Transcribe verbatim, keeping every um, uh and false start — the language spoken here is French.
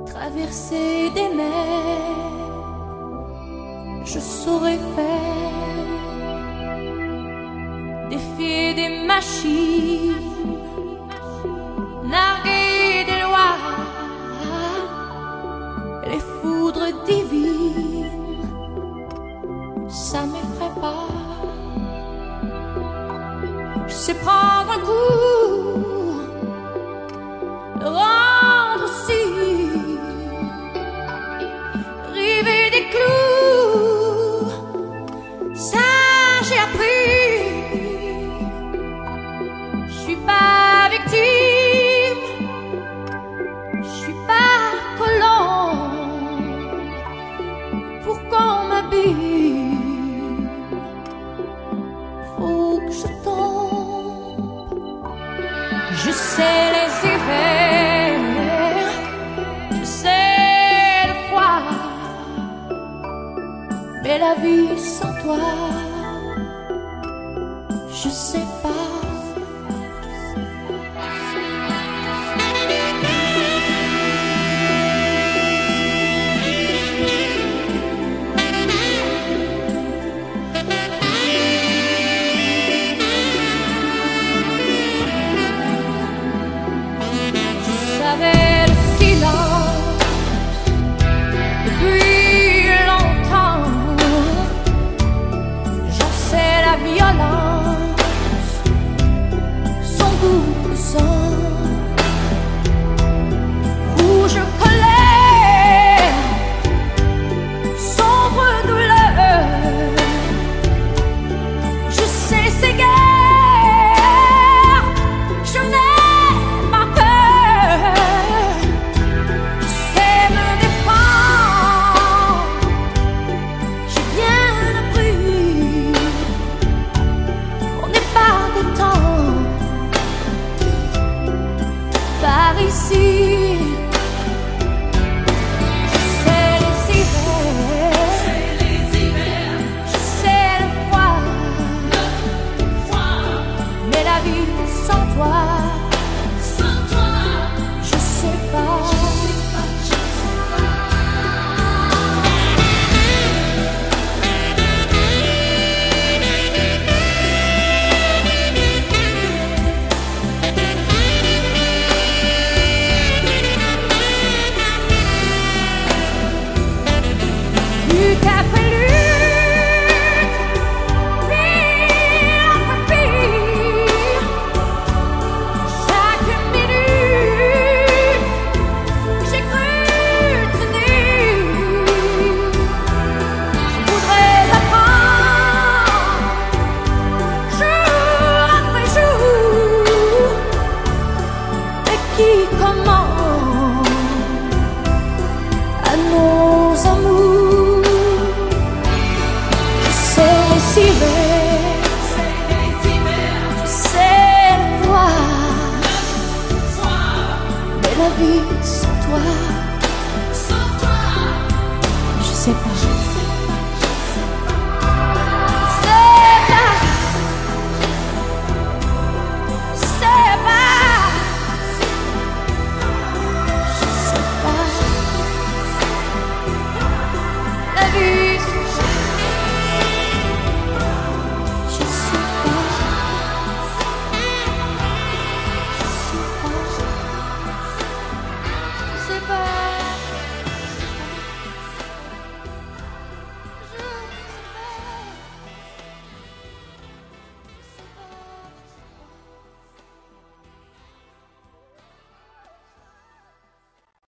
traverser des mers, je saurais faire, défier des machines, narguer des lois, les foudres divines, ça m'effraie pas. Je sais prendre un coup, le rendre aussi, river des clous, ça j'ai appris. Je suis pas victime, je suis pas colombe, pour qu'on m'abîme, faut que je tombe. Je sais les hivers, je sais le froid, mais la vie sans toi